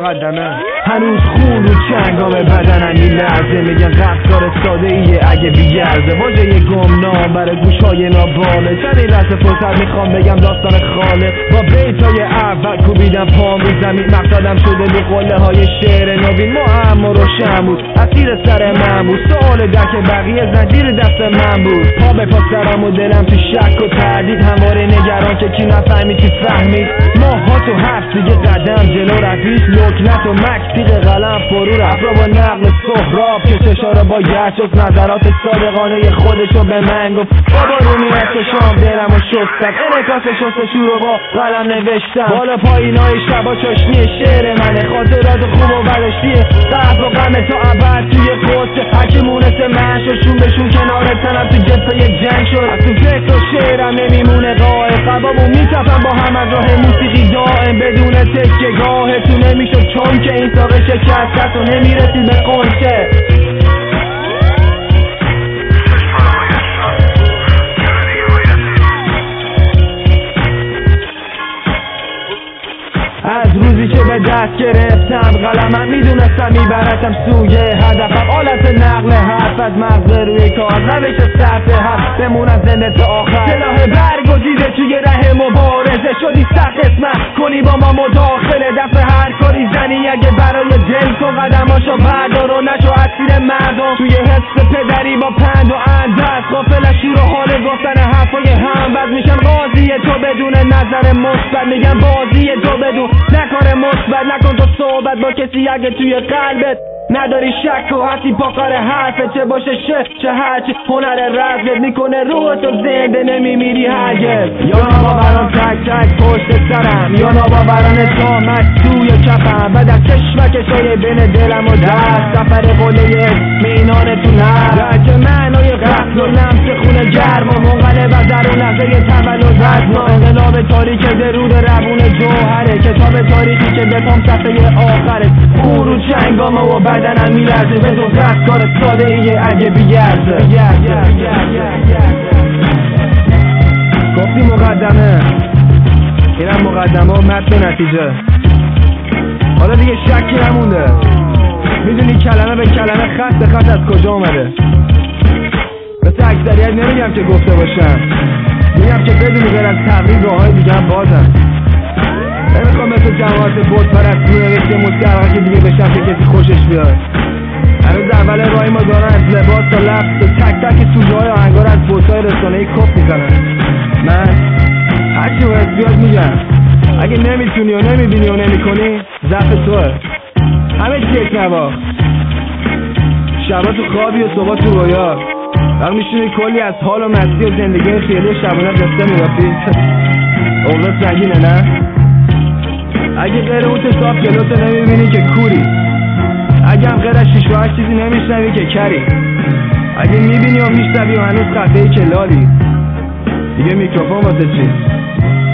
مقدمه. هنوز خون رو چنگام بدنم میلرزه، میگن رفتار ساده ایه اگه بیگرزه. واژه گمنام برای گوشای ناباله، سر این لحظه فرصت میخوام بگم داستان خاله. با بیتای اول کوبیدم پام رو زمین، مقصدم شده رو قله های شعر نوین. معما روشن بود، اسیر سر من بود، سوال درک بقیه زنجیر دست من بود. پا به پا سرم و دلم تو شک و تردید، همواره نگران که کی نفهمید کی فهمید. ماها تو هفت دیگه قدم جلو رفیش، لکنت و مکتیق قلم فرو رفت با نقل سهراب که چشاره با گرچک نظرات صادقانه خودشو به من گفت. بابا رومیت شام دلم و شستم، انعکاس شستشو رو با قلم نوشتم. بالا پایینای شبا چشمی شعر منه، خاطرات خوب و بدشتیه قهر و غم تا ابد توی قصه. هرکی مونسه من شو شون بشون کنار تنم تو جبهه یک جنگ شد. از تو فکر و شعرم نمیمونه قائل، قبامو میتفم با هم از راه موسیقی دائم بدون تکیه گاه. تو نمیشد چون که این ساقه شکست و نمیرسید به قنچه. از روزی که به دست گرفتم قلمم میدونستم میبرتم سوی هدفم. آلت نقل حرف از مغز روی کار، روش صفحه حرف بمونم زنده تا آخر. سلاح برگزیده توی ره مبارزه، شدی سخت اسمت کنی با ما مداخله. دفع هر کاری زنی اگه برای دل کن قدماشو بردار و نشو اسیر مردم. توی حس پدری با پند و اندرس غافلشی رو حال گفتن حرفای هم بز میشن. قاضی تو بدون نظر مثبت، میگن بازی تو بدون نکار مثبت. نکن تو صحبت با کسی اگه توی قلبت نداری شک و حسی پاکار حرفه. چه باشه چه هرچی هنر رزمت میکنه روح تو زنده نمیمیری هرگز. یا ناباوران تک تک پشت سرم، یا ناباوران تامت توی کفم. بعد از کشمکشای بین دلم و دست، سفر قله مینانتون هست درک معنای قتل و لمس خون گرم و منقلب از در و لحظه تولد رزم. انقلاب تاریک درود روون جوهره، کتاب تاریکی که بپام صفحه آخره. خون رو چنگامه و بدنم میلرزه، بدون دستکار ساده ایه اگه بیگرزه. گفتی مقدمه، اینم مقدمه و متن نتیجه. حالا دیگه شکی نمونده، میدونی کلمه به کلمه خط به خط از کجا اومده. مثل اکثریت نمیگم که گفته باشم، میگم که بدونی غیر از تقریب راههای دیگه هم بازم. نمیخوام مثل جماعت بود پرست نوشته مستقرقه که دیگه بشم که کسی خوشش بیاد. هنوز اول راهی ما دارن از لباس تا لبس و تک تک سوژه های آهنگار از بوتای رسانه‌ای کپ میزنن. من هرچی باید بیاد میگم، اگه نمیتونی و نمیبینی و نمیکنی ضعف توه. همه چی یک نواخت، شبا تو خوابی و صبح تو رویا، وقت میشونی کلی از حال و مستی و زندگی خیلی شبانه قصه میرفتی. اوضاع سنگینه نه؟ اگه غیر اون صاف جلوتو نمیبینی که کوری، اگه هم غیر از شیش و هشت چیزی نمیشنوی که کری، اگه میبینی و میشنوی و هنوز خفه‌ای که لالی، دیگه میکروفون واسه چی؟